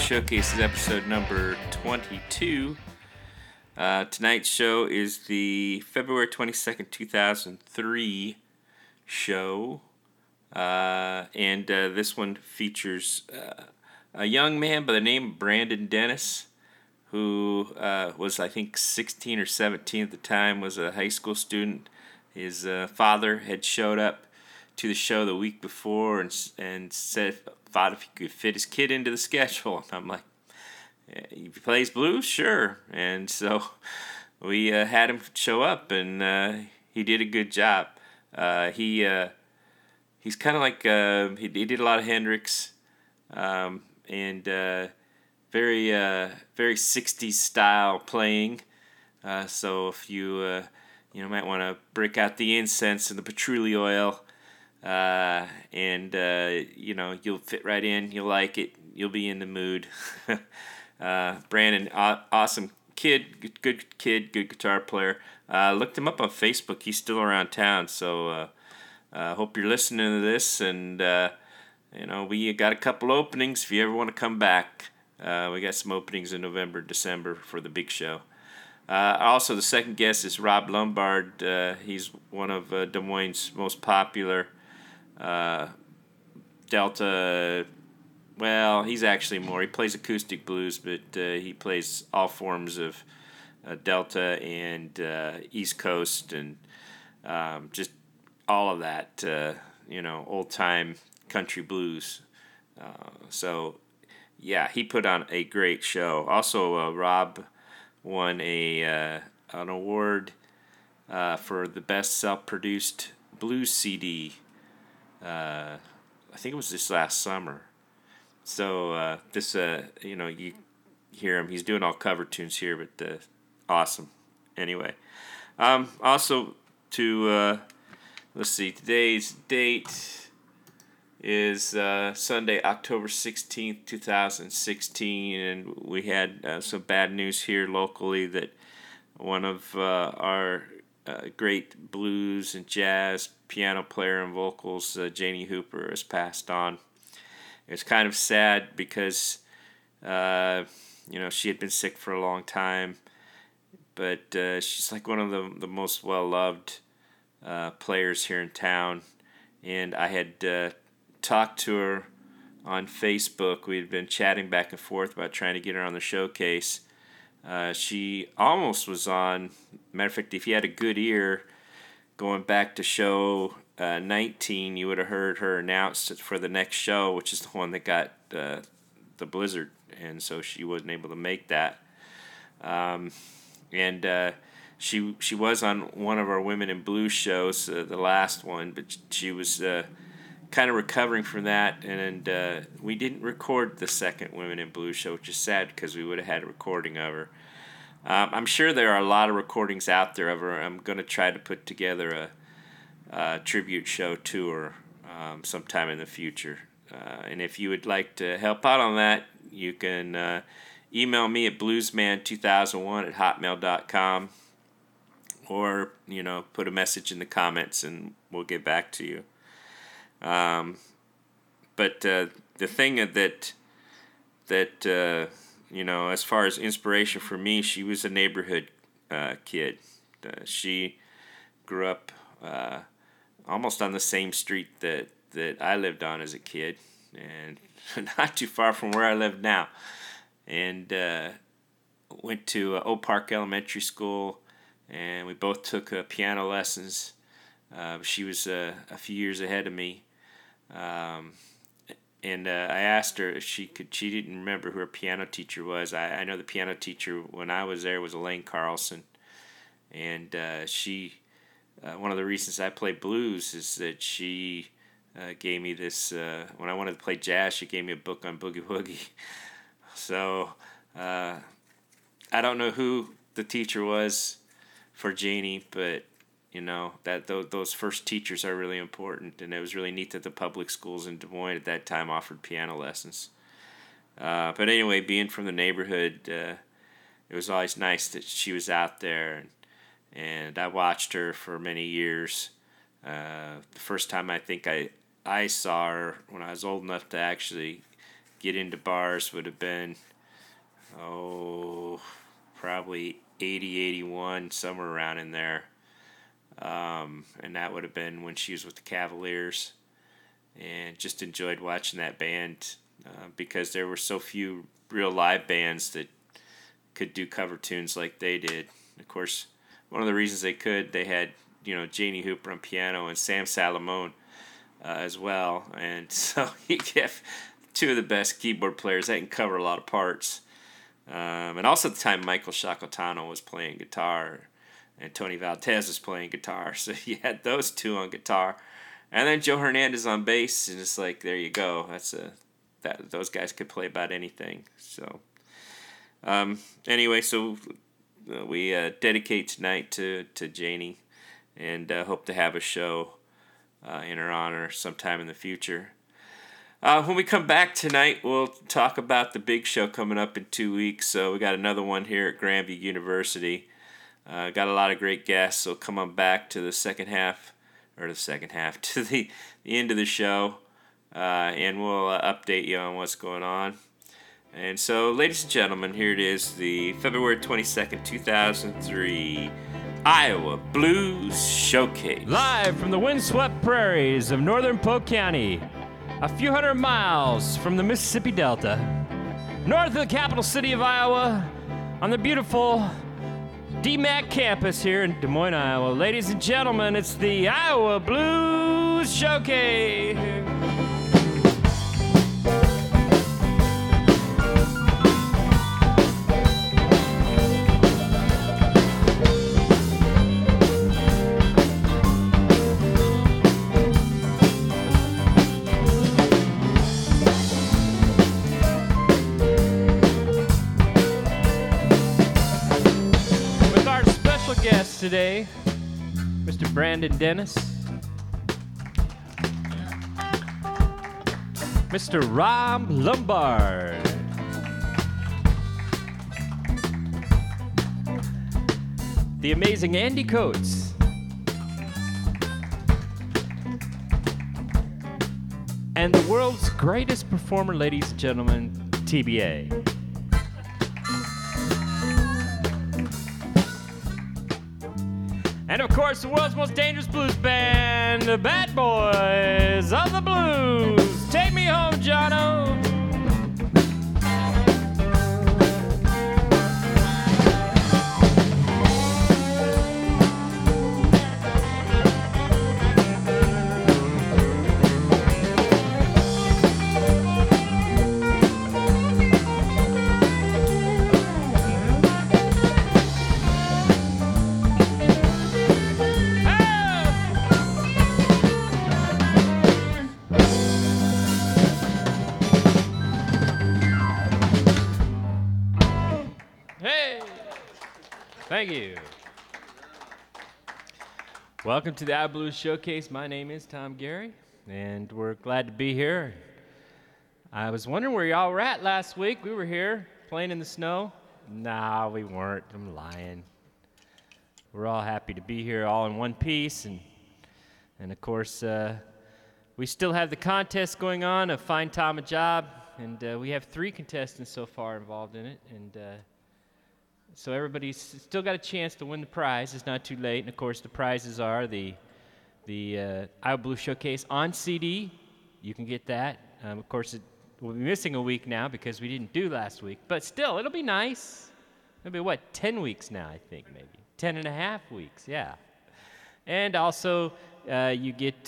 Showcases episode number 22. Tonight's show is the February 22nd, 2003 show. And this one features a young man by the name of Brandon Dennis, who was, I think, 16 or 17 at the time, was a high school student. His father had showed up to the show the week before and thought if he could fit his kid into the schedule. And I'm like, he plays blues? Sure. And so we had him show up, and he did a good job. He's kind of like, he did a lot of Hendrix, and very 60s style playing. So if you might want to break out the incense and the patchouli oil, and you'll fit right in. You'll like it. You'll be in the mood. Brandon, awesome kid, good kid, good guitar player. Looked him up on Facebook. He's still around town, so hope you're listening to this. And we got a couple openings if you ever want to come back. We got some openings in November, December for the big show. Also, the second guest is Rob Lombard. He's one of Des Moines' most popular Delta. Well, he's actually more. He plays acoustic blues, but he plays all forms of Delta and East Coast and just all of that, old-time country blues. So, yeah, he put on a great show. Also, Rob won an award for the best self-produced blues CD. I think it was this last summer. So you hear him. He's doing all cover tunes here, but awesome. Anyway, also to let's see. Today's date is Sunday, October 16th, 2016, and we had some bad news here locally that one of our great blues and jazz piano player and vocals, Janie Hooper, has passed on. It's kind of sad because, she had been sick for a long time, but she's like one of the most well-loved players here in town, and I had talked to her on Facebook. We had been chatting back and forth about trying to get her on the showcase. She almost was on. Matter of fact, if you had a good ear, going back to show 19, you would have heard her announce it for the next show, which is the one that got the blizzard, and so she wasn't able to make that. She was on one of our Women in Blues shows, the last one, but she was kind of recovering from that, and we didn't record the second Women in Blues show, which is sad because we would have had a recording of her. I'm sure there are a lot of recordings out there of her. I'm going to try to put together a tribute show to her sometime in the future. And if you would like to help out on that, you can email me at bluesman2001@hotmail.com, or put a message in the comments and we'll get back to you. But the thing that as far as inspiration for me, she was a neighborhood kid. She grew up almost on the same street that I lived on as a kid, and not too far from where I live now. And went to Oak Park Elementary School, and we both took piano lessons. She was a few years ahead of me. And I asked her if she could. She didn't remember who her piano teacher was. I know the piano teacher when I was there was Elaine Carlson, and she. One of the reasons I play blues is that she gave me this. When I wanted to play jazz, she gave me a book on boogie woogie. So I don't know who the teacher was for Janie, but that those first teachers are really important, and it was really neat that the public schools in Des Moines at that time offered piano lessons. But anyway, being from the neighborhood, it was always nice that she was out there, and I watched her for many years. The first time I think I saw her when I was old enough to actually get into bars would have been, probably 80, 81, somewhere around in there. And that would have been when she was with the Cavaliers. And just enjoyed watching that band because there were so few real live bands that could do cover tunes like they did. Of course, one of the reasons they could, they had, Janie Hooper on piano and Sam Salamone as well. And so you have two of the best keyboard players that can cover a lot of parts. And also at the time, Michael Shakotano was playing guitar and Tony Valdez was playing guitar. So you had those two on guitar. And then Joe Hernandez on bass, and it's like, there you go. Those guys could play about anything. So, anyway, we dedicate tonight to Janie, and hope to have a show in her honor sometime in the future. When we come back tonight, we'll talk about the big show coming up in 2 weeks. So we got another one here at Grandview University. Got a lot of great guests, so come on back to the second half to the end of the show, and we'll update you on what's going on. And so, ladies and gentlemen, here it is, the February 22nd, 2003 Iowa Blues Showcase. Live from the windswept prairies of northern Polk County, a few hundred miles from the Mississippi Delta, north of the capital city of Iowa, on the beautiful DMAC campus here in Des Moines, Iowa. Ladies and gentlemen, it's the Iowa Blues Showcase. Today, Mr. Brandon Dennis, Mr. Rob Lombard, the amazing Andy Coates, and the world's greatest performer, ladies and gentlemen, TBA. And of course, the world's most dangerous blues band, the Bad Boys of the Blues. Take me home, Jono. Thank you. Welcome to the Iowa Blues Showcase. My name is Tom Gary, and we're glad to be here. I was wondering where y'all were at last week. We were here playing in the snow. Nah, we weren't. I'm lying. We're all happy to be here all in one piece, and of course, we still have the contest going on of Find Tom a Job, and we have 3 contestants so far involved in it, and so everybody's still got a chance to win the prize. It's not too late. And, of course, the prizes are the Iowa Blues Showcase on CD. You can get that. Of course, we'll be missing a week now because we didn't do last week. But still, it'll be nice. It'll be, 10 weeks now, I think, maybe. 10 and a half weeks, yeah. And also, you get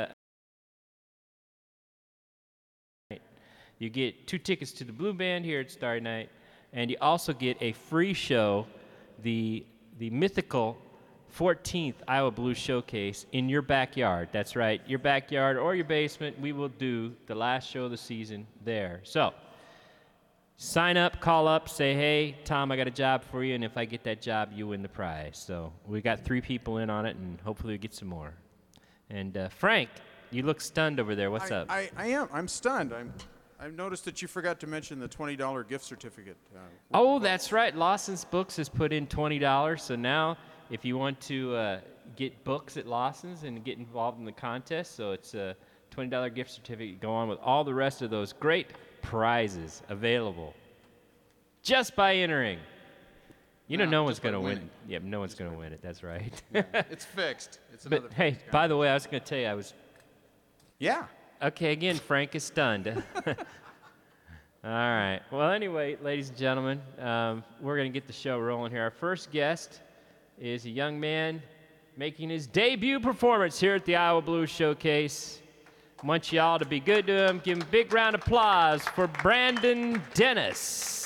2 tickets to the Blue Band here at Starry Night. And you also get a free show, the mythical 14th Iowa Blues Showcase in your backyard. That's right, your backyard or your basement. We will do the last show of the season there. So sign up, call up, say, hey, Tom, I got a job for you, and if I get that job, you win the prize. So we got 3 people in on it, and hopefully we get some more. And Frank, you look stunned over there. What's up? I am. I'm stunned. I've noticed that you forgot to mention the $20 gift certificate. Oh, that's right. Lawson's Books has put in $20. So now if you want to get books at Lawson's and get involved in the contest, so it's a $20 gift certificate. Go on with all the rest of those great prizes available just by entering. You know, No, no one's just by going to win. winning. Yeah, no one's going to win it. That's right. It's fixed. It's another But hey, fixed by the way, I was going to tell you, I was. Yeah. Okay, again, Frank is stunned. All right. Well, anyway, ladies and gentlemen, we're going to get the show rolling here. Our first guest is a young man making his debut performance here at the Iowa Blues Showcase. I want y'all to be good to him. Give him a big round of applause for Brandon Dennis.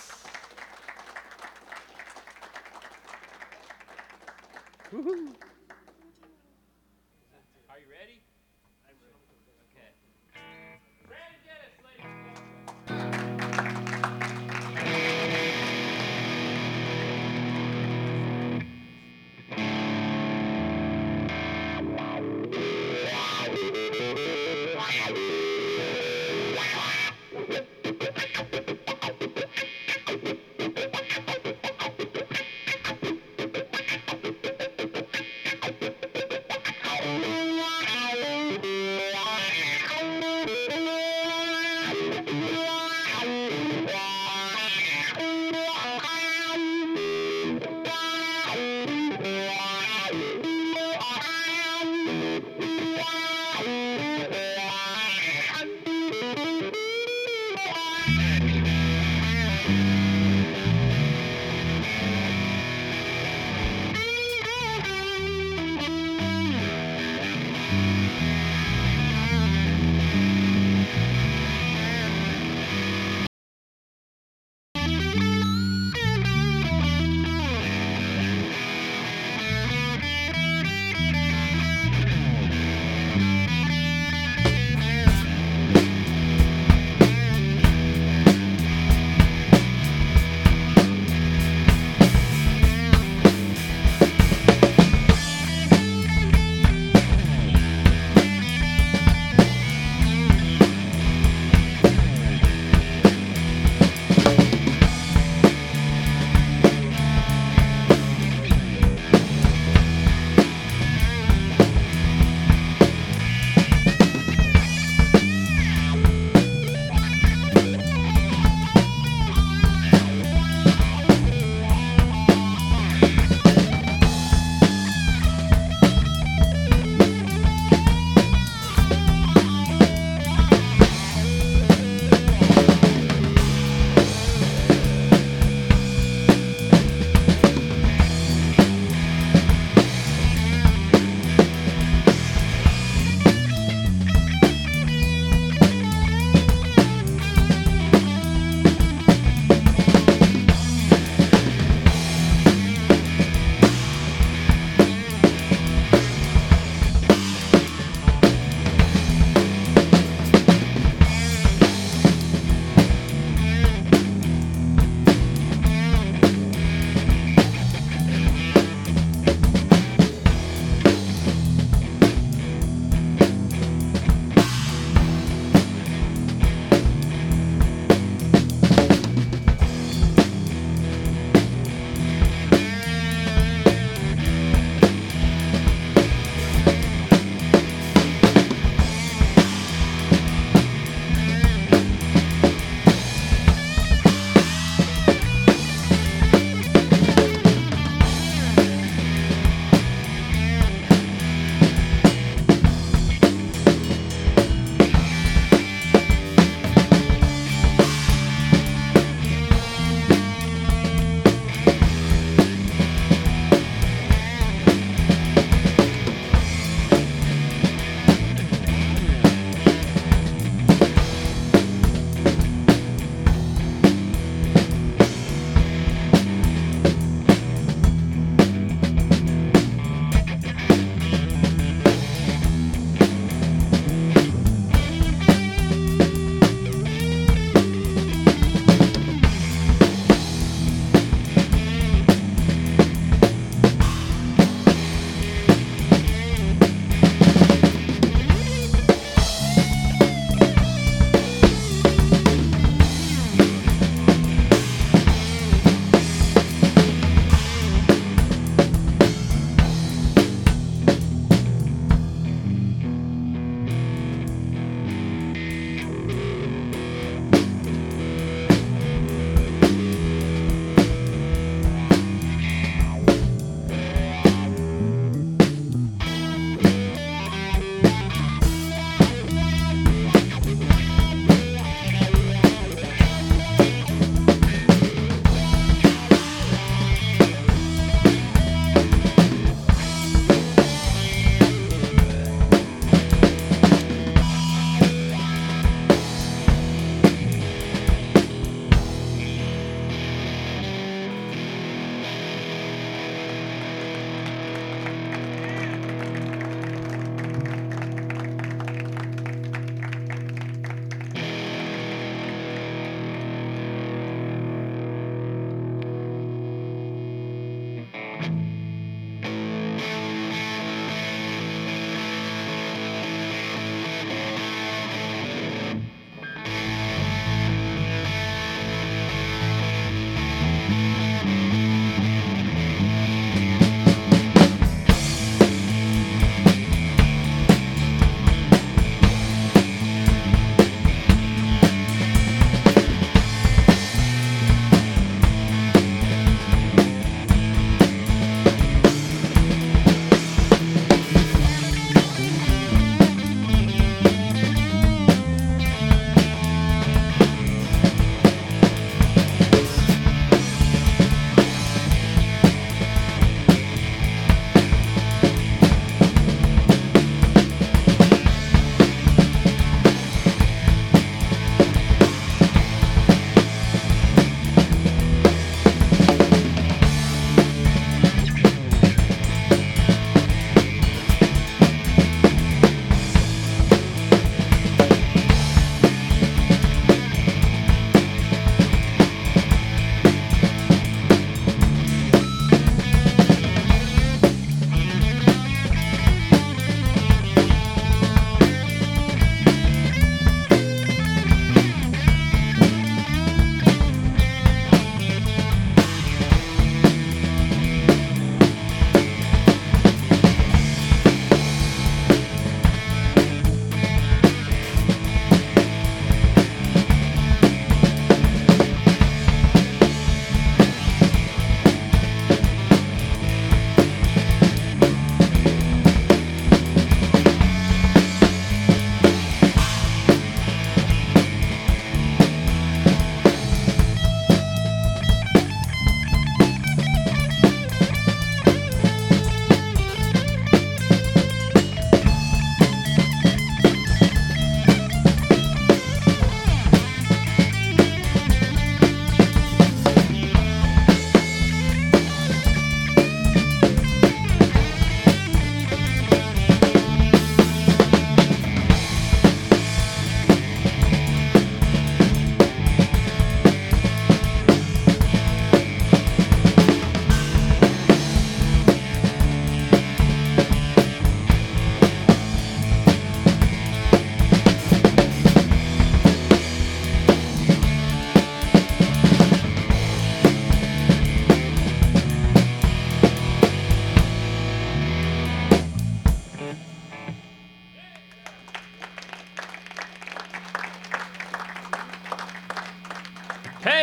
Woohoo. Are you ready? I'm ready. Okay. Brandon Dennis, ladies and gentlemen.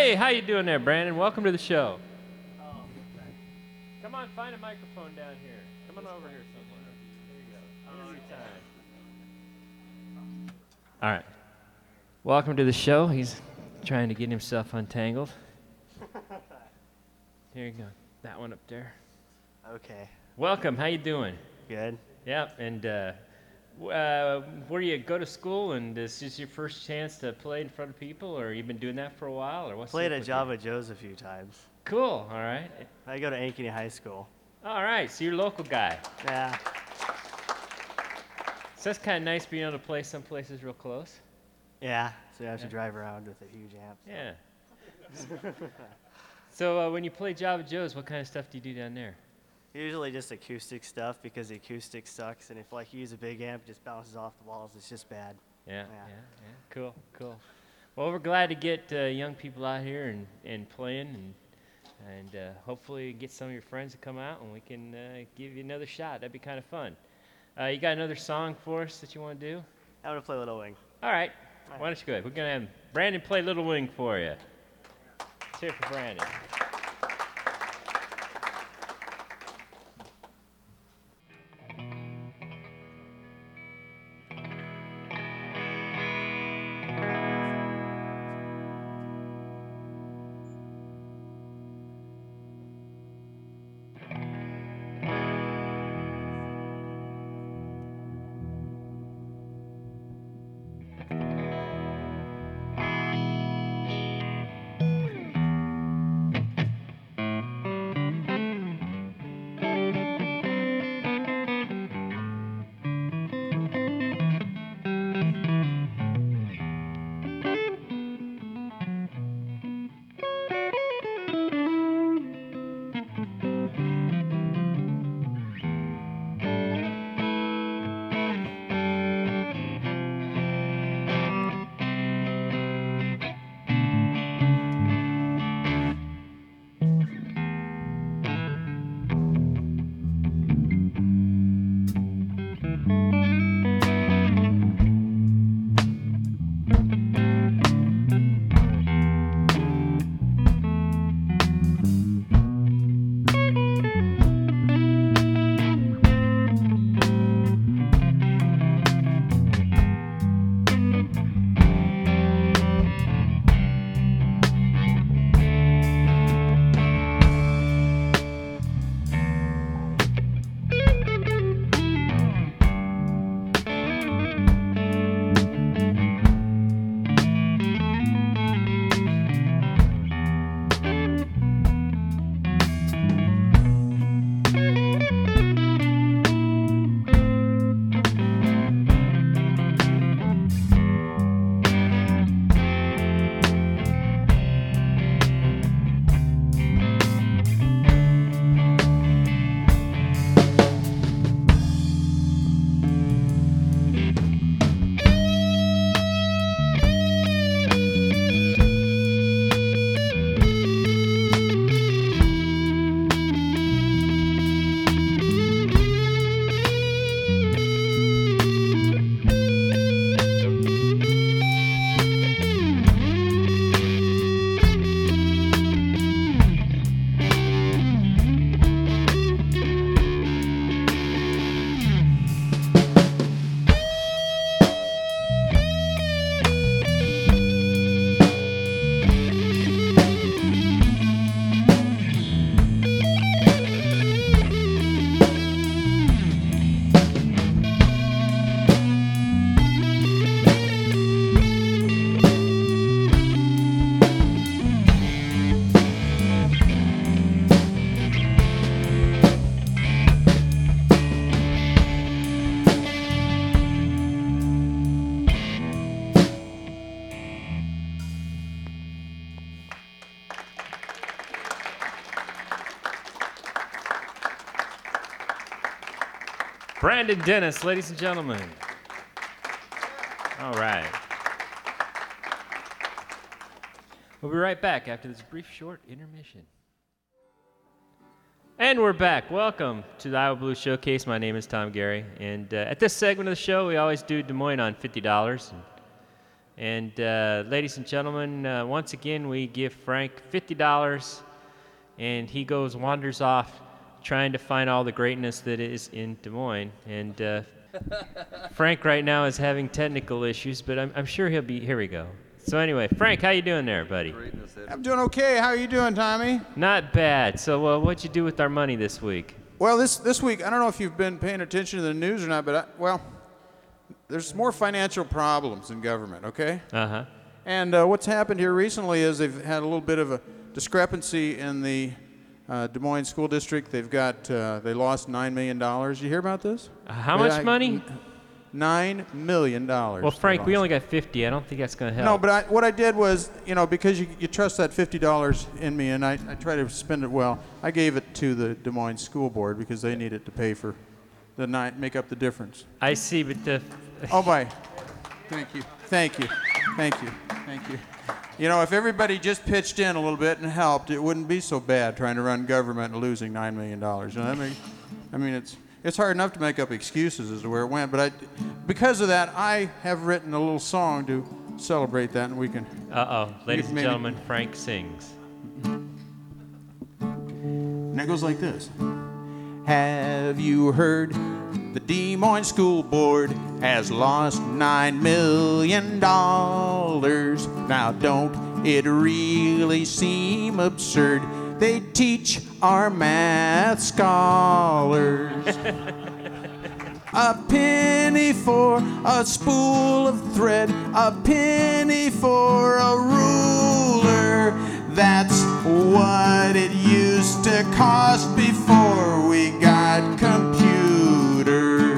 Hey, how you doing there, Brandon? Welcome to the show. Come on, find a microphone down here. Come on over here somewhere. There you go. All right. Welcome to the show. He's trying to get himself untangled. Here you go. That one up there. Okay. Welcome. How you doing? Good. Yep. And where you go to school, and is this your first chance to play in front of people, or you've been doing that for a while, or what's Played up at with Java Joe's a few times. you? Cool. All right. I go to Ankeny High School. All right. So you're a local guy. Yeah. So that's kind of nice being able to play some places real close. Yeah. So you have to drive around with a huge amp. Yeah. So when you play Java Joe's, what kind of stuff do you do down there? Usually just acoustic stuff because the acoustic sucks, and if like you use a big amp, it just bounces off the walls. It's just bad. Yeah. Cool. Well, we're glad to get young people out here and playing, and hopefully get some of your friends to come out, and we can give you another shot. That'd be kind of fun. You got another song for us that you want to do? I want to play Little Wing. All right. Why don't you go ahead? We're going to have Brandon play Little Wing for you. Let's hear it for Brandon. Brandon Dennis, ladies and gentlemen. All right. We'll be right back after this brief, short intermission. And we're back. Welcome to the Iowa Blues Showcase. My name is Tom Gary. And at this segment of the show, we always do Des Moines on $50. And ladies and gentlemen, once again, we give Frank $50, and he wanders off trying to find all the greatness that is in Des Moines. And Frank right now is having technical issues, but I'm sure he'll be, here we go. So anyway, Frank, how you doing there, buddy? I'm doing okay. How are you doing, Tommy? Not bad. So what'd you do with our money this week? Well, this week, I don't know if you've been paying attention to the news or not, but there's more financial problems in government, okay? Uh-huh. And what's happened here recently is they've had a little bit of a discrepancy in the Des Moines School District. They lost $9 million. You hear about this? How much money? $9 million. Well, Frank, we only got 50. I don't think that's going to help. No, but what I did was, because you trust that $50 in me, and I try to spend it well, I gave it to the Des Moines School Board because they need it to pay for make up the difference. I see, but Oh, bye. Thank you. If everybody just pitched in a little bit and helped, it wouldn't be so bad trying to run government and losing $9 million. You know what I mean? It's hard enough to make up excuses as to where it went, but because of that, I have written a little song to celebrate that, and we can... Ladies and gentlemen, Frank sings. And it goes like this. Have you heard the Des Moines School Board has lost $9 million? Now don't it really seem absurd? They teach our math scholars a penny for a spool of thread, a penny for a ruler. That's what it used to cost before we got computers.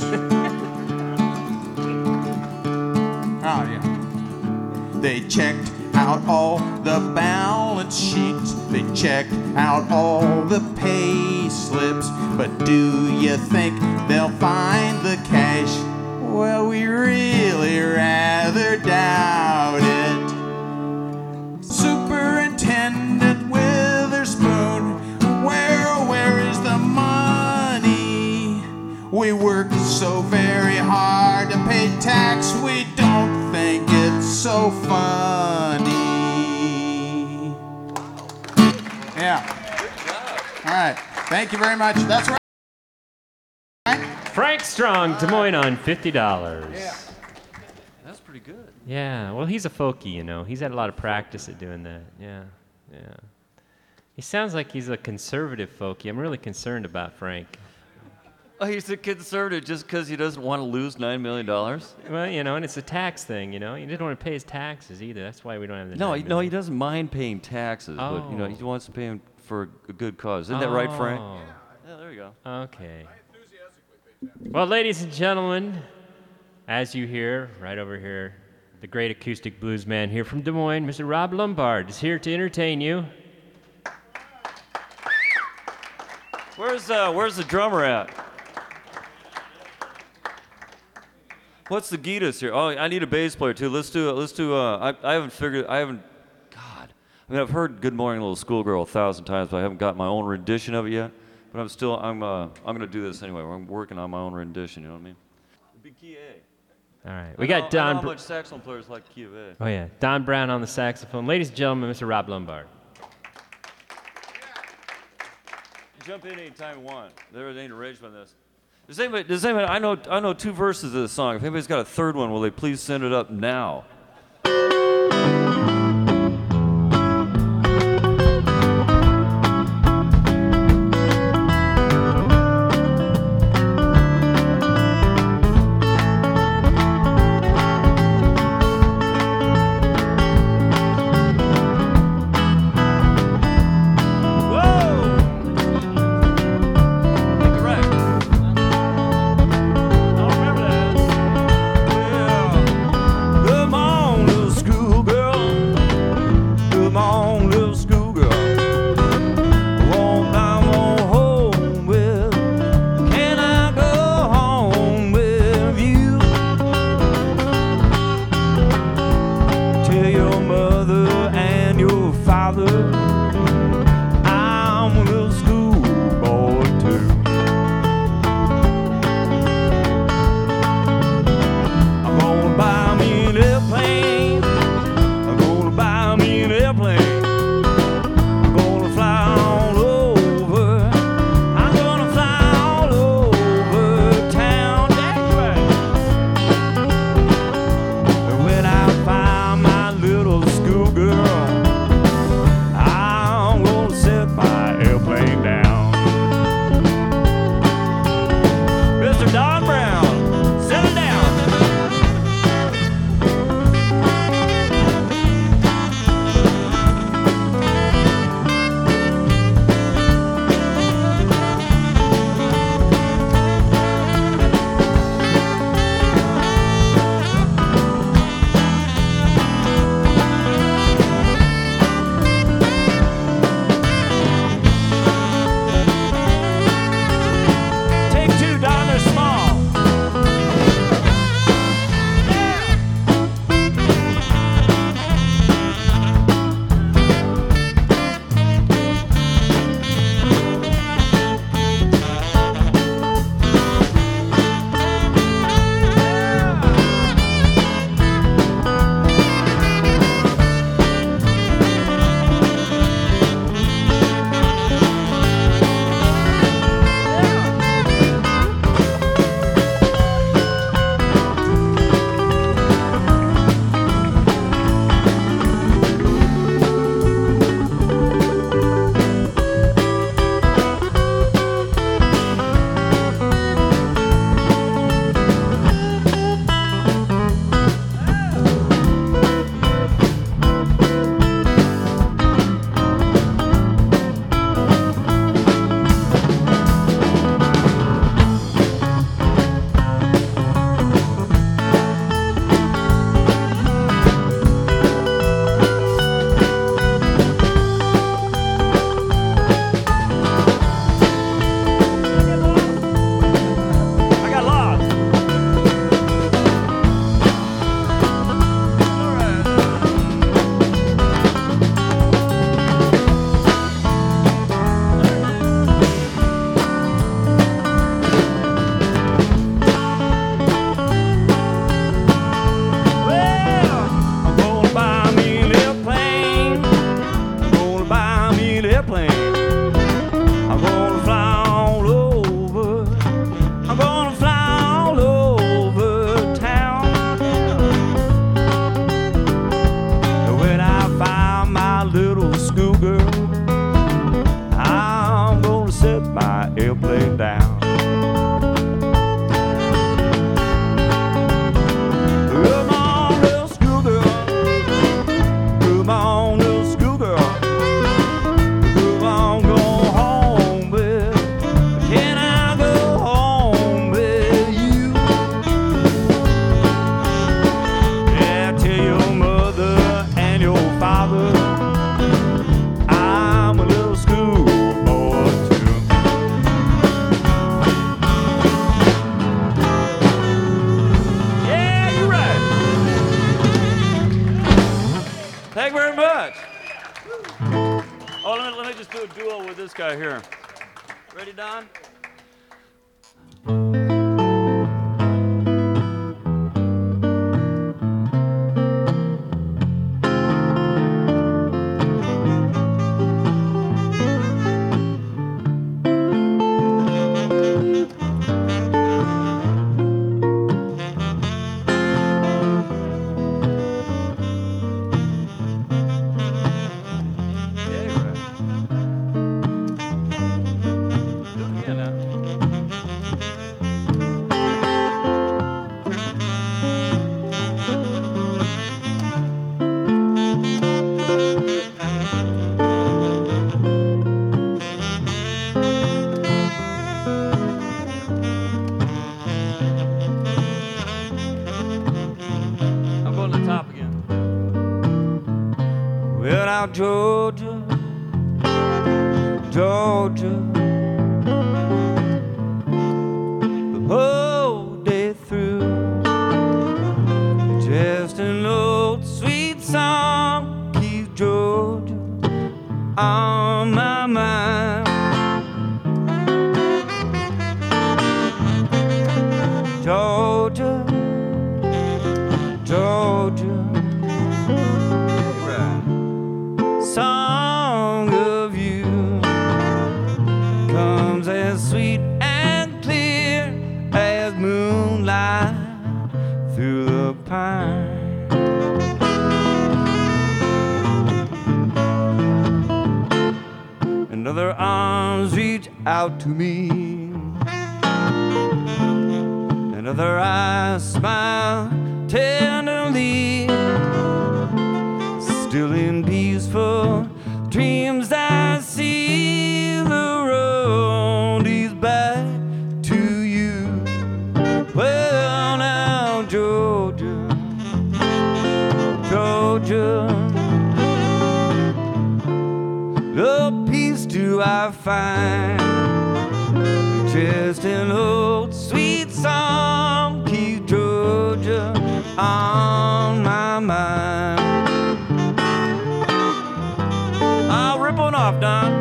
Oh, yeah. They checked out all the balance sheets. They checked out all the pay slips. But do you think they'll find the cash? Well, we really rather doubt it. Superintendent Witherspoon, where is the money? We work so very hard to pay tax, we don't think it's so funny. Yeah. All right. Thank you very much. That's right. Frank Strong, Des Moines on $50. Yeah. That's pretty good. Yeah, well, he's a folkie, He's had a lot of practice at doing that. Yeah. He sounds like he's a conservative folkie. I'm really concerned about Frank. Oh, he's a conservative just because he doesn't want to lose $9 million? Well, and it's a tax thing, He didn't want to pay his taxes either. That's why we don't have the No, $9 million. he doesn't mind paying taxes, but he wants to pay them for a good cause. Isn't that right, Frank? Yeah, there you go. Okay. Well, ladies and gentlemen, as you hear right over here, the great acoustic blues man here from Des Moines, Mr. Rob Lombard, is here to entertain you. Where's the drummer at? What's the guitarist here? Oh, I need a bass player too. Let's do. I haven't. God. I've heard "Good Morning Little Schoolgirl" 1,000 times, but I haven't got my own rendition of it yet. But I'm gonna do this anyway. I'm working on my own rendition. You know what I mean? Big key A. All right. We got Don. I know how much saxophone players like key of A. Oh yeah, Don Brown on the saxophone. Ladies and gentlemen, Mr. Rob Lombard. Jump in anytime you want. There ain't arrangement on this. Does anybody? I know 2 verses of this song. If anybody's got a third one, will they please send it up now? Come on. airplane down. Come on, little schoolgirl. Come on, little schoolgirl. Come on, go home with. Can I go home with you? Yeah, tell your mother and your father I'm a little schoolboy too. Yeah, you're right. Thank you very much. Oh, let me just do a duo with this guy here. Ready, Don? Yeah, you're right. Do it again now. I'm going to the top again. Well, now, Georgia, Georgia, the whole day through, just an old sweet song keeps Georgia on my mind. Georgia, Georgia, song of you comes as sweet and clear as moonlight through the pine. And other arms reach out to me, and other eyes smile tenderly. Still in peaceful dreams I see the road is back to you. Well, now, Georgia, Georgia, the peace do I find. Just an old sweet song keeps Georgia on my mind. I'll rip one off, Don.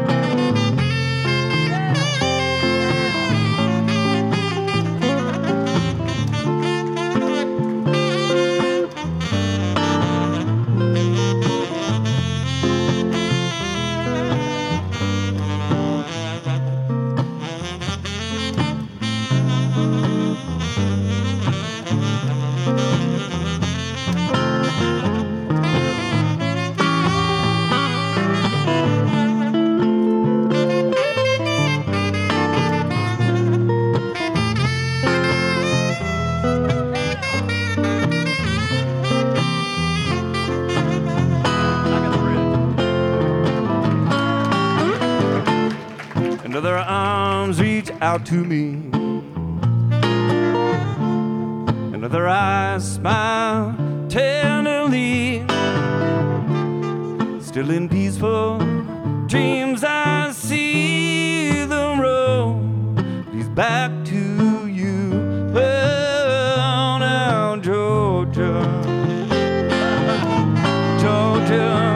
And other arms reach out to me, and other eyes smile tenderly. Still in peaceful dreams I see the road leads back to you. Well, now, Georgia, Georgia,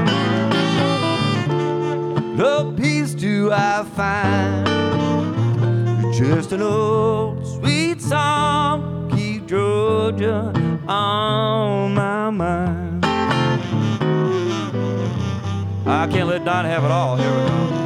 the peace do I find. Just an old sweet song keep Georgia on my mind. I can't let Don have it all. Here we go.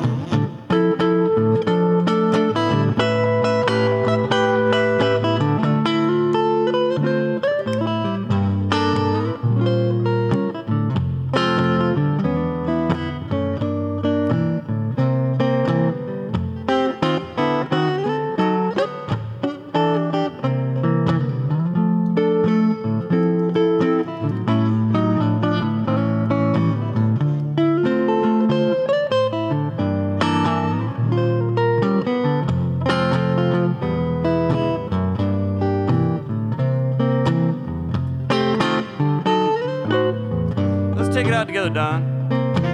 got together, Don.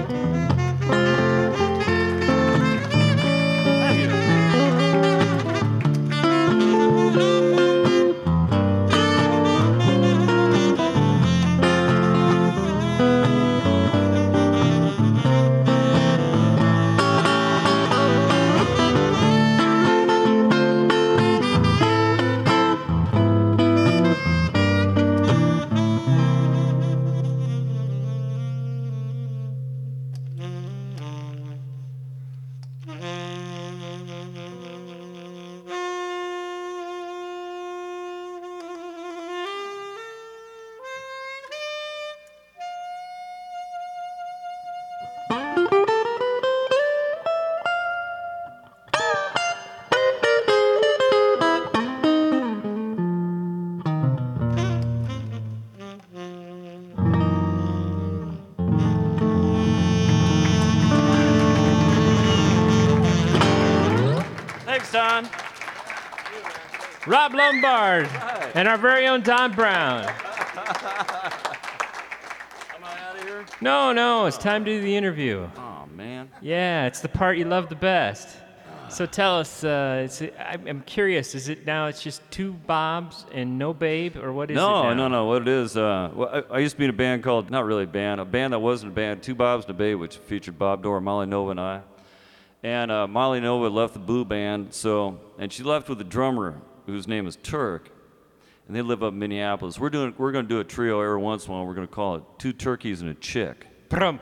Thank you. Thanks, Don. Rob Lombard and our very own Don Brown. Am I out of here? No, it's time to do the interview. Oh, man. Yeah, it's the part you love the best. So tell us, I'm curious, is it now it's just two Bobs and no Babe, or what is it now? No. What it is, well, I used to be in a band called, not really a band that wasn't a band, Two Bobs and a Babe, which featured Bob Dorr, Molly Nova, and I. And Molly Nova left the Blue Band, and she left with a drummer whose name is Turk, and they live up in Minneapolis. We're going to do a trio every once in a while. We're going to call it Two Turkeys and a Chick. Prump.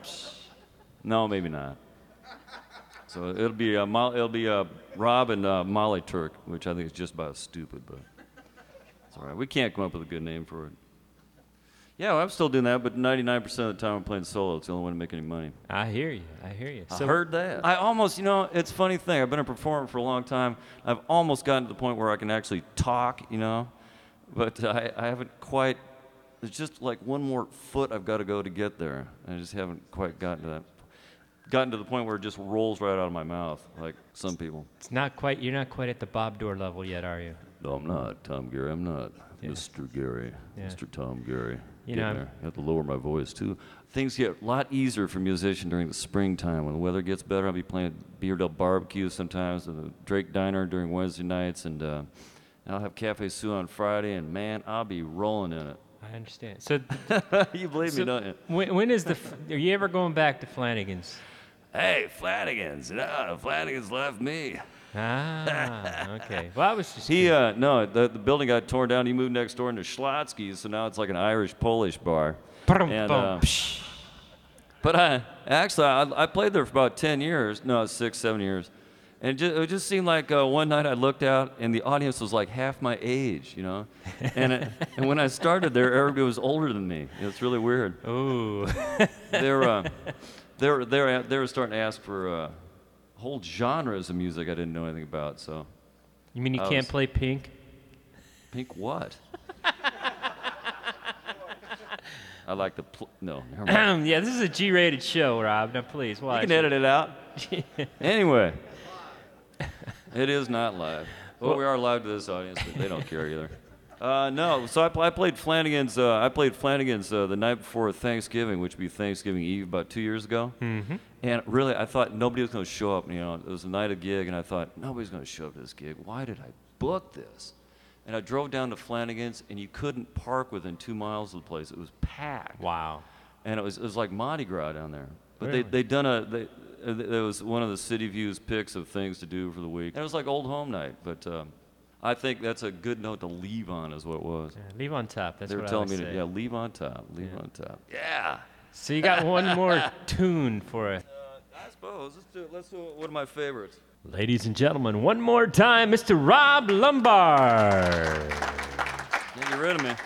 No, maybe not. So it'll be Rob and Molly Turk, which I think is just about stupid, but it's all right. We can't come up with a good name for it. Yeah, well, I'm still doing that, but 99% of the time I'm playing solo. It's the only way to make any money. I hear you. I heard that. I almost, it's a funny thing. I've been a performer for a long time. I've almost gotten to the point where I can actually talk, but I haven't quite. There's just like one more foot I've got to go to get there. I just haven't quite gotten to that. Gotten to the point where it just rolls right out of my mouth, like some people. You're not quite at the Bob Dorr level yet, are you? No, I'm not, Tom Gary. I'm not. Yeah. Mr. Gary. Yeah. Mr. Tom Gary. You Getting know, there. I have to lower my voice, too. Things get a lot easier for a musician during the springtime. When the weather gets better, I'll be playing at Beardell Barbecue sometimes, at the Drake Diner during Wednesday nights, and I'll have Cafe Sue on Friday, and, man, I'll be rolling in it. I understand. So, You believe me, don't you? when is are you ever going back to Flanagan's? Hey, Flanagan's. No, Flanagan's left me. Ah, okay. Well, I was just The building got torn down. He moved next door into Schlotsky's, so now it's like an Irish-Polish bar. And, but I played there for about 10 years. No, 6, 7 years. And it just seemed like one night I looked out, and the audience was like half my age, And when I started there, everybody was older than me. It's really weird. Ooh. They were starting to ask for whole genres of music I didn't know anything about. So. You mean you can't play Pink? Pink what? I like the no. Never mind. Yeah, this is a G-rated show, Rob. Now, please watch. You can edit it out. Anyway, it is not live. Well, we are live to this audience, but they don't care either. No, so I played Flanagan's. The night before Thanksgiving, which would be Thanksgiving Eve, about 2 years ago. Mm-hmm. And really, I thought nobody was going to show up. It was a night of gig, and I thought nobody's going to show up to this gig. Why did I book this? And I drove down to Flanagan's, and you couldn't park within 2 miles of the place. It was packed. Wow. And it was like Mardi Gras down there. But Really? It was one of the City Views picks of things to do for the week. And it was like old home night, but I think that's a good note to leave on, is what it was. Yeah, leave on top. That's they were what telling I me would to, say. yeah, leave on top, leave on top. Yeah. So you got one more tune for us. I suppose. Let's do one of my favorites. Ladies and gentlemen, one more time, Mr. Rob Lombard. Can't get rid of me.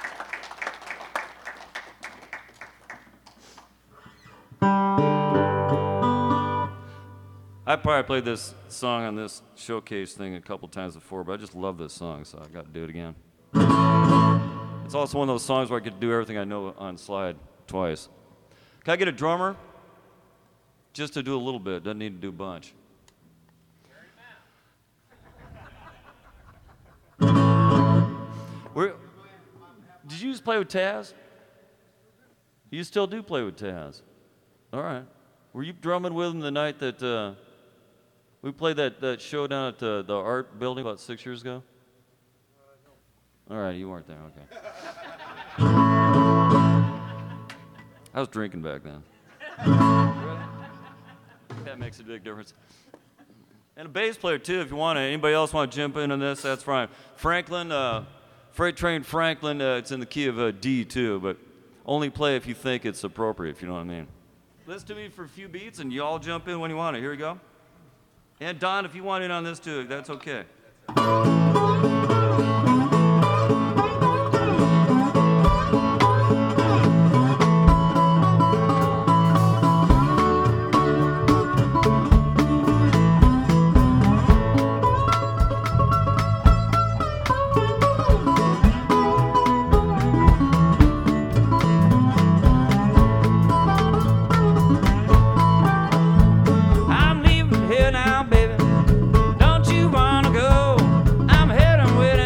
I probably played this song on this showcase thing a couple times before, but I just love this song, so I got to do it again. It's also one of those songs where I get to do everything I know on slide twice. Can I get a drummer? Just to do a little bit, doesn't need to do a bunch. Did you just play with Taz? You still do play with Taz. All right. Were you drumming with him the night that we played that show down at the art building about 6 years ago? All right, you weren't there. Okay. I was drinking back then. That makes a big difference. And a bass player too, if you want to. Anybody else want to jump in on this? That's fine. Franklin, Freight Train Franklin. It's in the key of D too, but only play if you think it's appropriate. If you know what I mean. Listen to me for a few beats, and you all jump in when you want it. Here we go. And Don, if you want in on this too, that's okay. I'm leaving here now, baby. Don't you wanna go? I'm heading with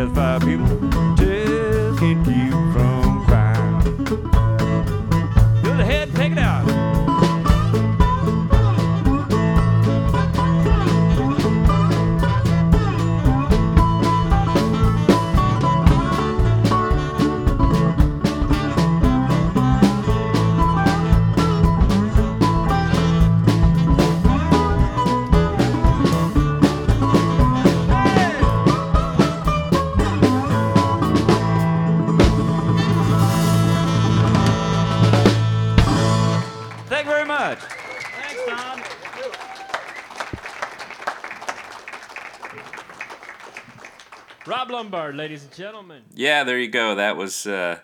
there's 5 people. Just can't keep from crying. Go ahead and take it out. Thank you very much. Thanks, Tom. Rob Lombard, ladies and gentlemen. Yeah, there you go. That was the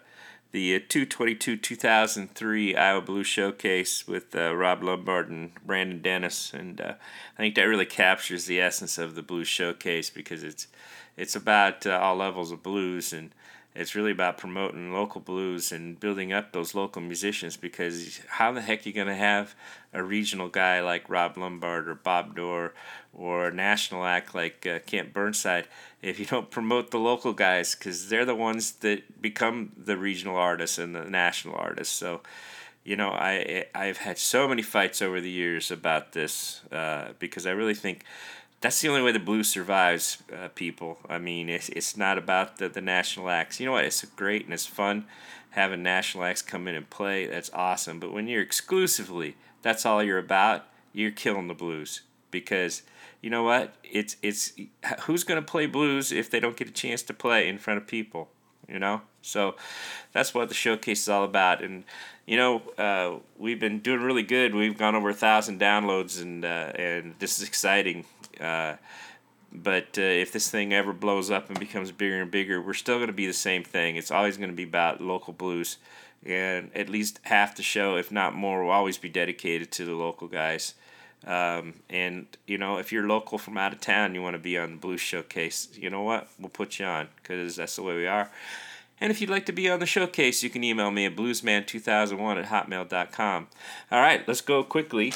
2/22/2003 Iowa Blues Showcase with Rob Lombard and Brandon Dennis, and I think that really captures the essence of the Blues Showcase because it's about all levels of blues, and it's really about promoting local blues and building up those local musicians, because how the heck are you going to have a regional guy like Rob Lombard or Bob Dorr or a national act like Kent Burnside if you don't promote the local guys, because they're the ones that become the regional artists and the national artists. So, you know, I've had so many fights over the years about this because I really think that's the only way the blues survives, people. I mean, it's not about the national acts. You know what? It's great and it's fun having national acts come in and play. That's awesome. But when you're exclusively, that's all you're about, you're killing the blues. Because, you know what? It's who's going to play blues if they don't get a chance to play in front of people, you know? So that's what the showcase is all about. And, you know, we've been doing really good. We've gone over 1,000 downloads, and this is exciting. But if this thing ever blows up and becomes bigger and bigger, we're still going to be the same thing. It's always going to be about local blues, and at least half the show, if not more, will always be dedicated to the local guys. And you know, if you're local from out of town, you want to be on the Blues Showcase, you know what? We'll put you on, because that's the way we are. And if you'd like to be on the showcase, you can email me at bluesman2001@hotmail.com. All right, let's go quickly.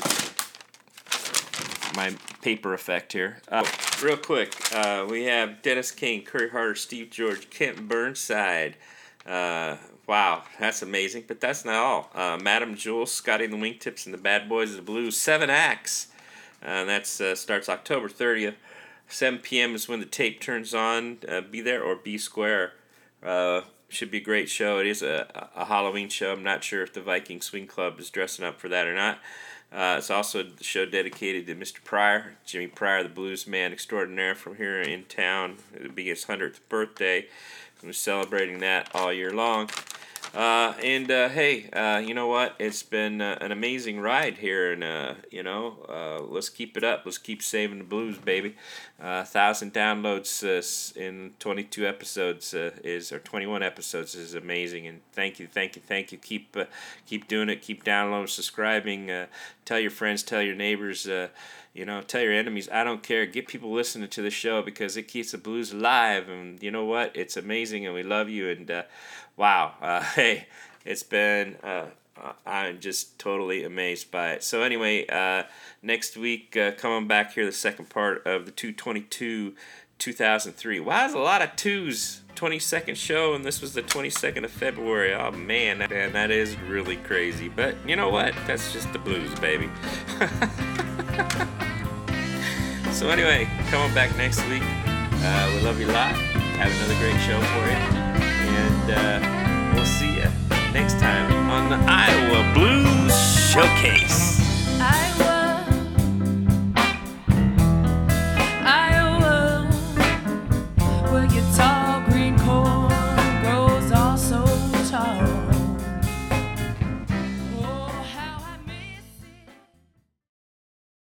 My paper effect here. Real quick, we have Dennis King, Curry Harder, Steve George, Kent Burnside. Wow, that's amazing. But that's not all. Madam Jules, Scotty and the Wingtips, and the Bad Boys of the Blues. 7 acts. And that starts October 30th. 7 p.m. is when the tape turns on. Be there or be square. Should be a great show. It is a Halloween show. I'm not sure if the Viking Swing Club is dressing up for that or not. It's also a show dedicated to Mr. Pryor, Jimmy Pryor, the blues man extraordinaire from here in town. It'll be his 100th birthday. We're celebrating that all year long. Hey, you know what? It's been an amazing ride here, and let's keep it up. Let's keep saving the blues, baby. 1,000 downloads in 22 episodes or 21 episodes is amazing, and thank you. Keep doing it. Keep downloading, subscribing. Tell your friends, tell your neighbors. Tell your enemies. I don't care. Get people listening to the show, because it keeps the blues alive. And you know what? It's amazing, and we love you. And wow, hey, it's been. I'm just totally amazed by it. So anyway, next week, coming back here, the second part of the 2/22/2003. Wow, there's a lot of twos. 22nd show, and this was the 22nd of February. Oh man, that is really crazy. But you know what? That's just the blues, baby. So anyway, coming back next week. We love you a lot. Have another great show for you, and we'll see you next time on the Iowa Blues Showcase. Iowa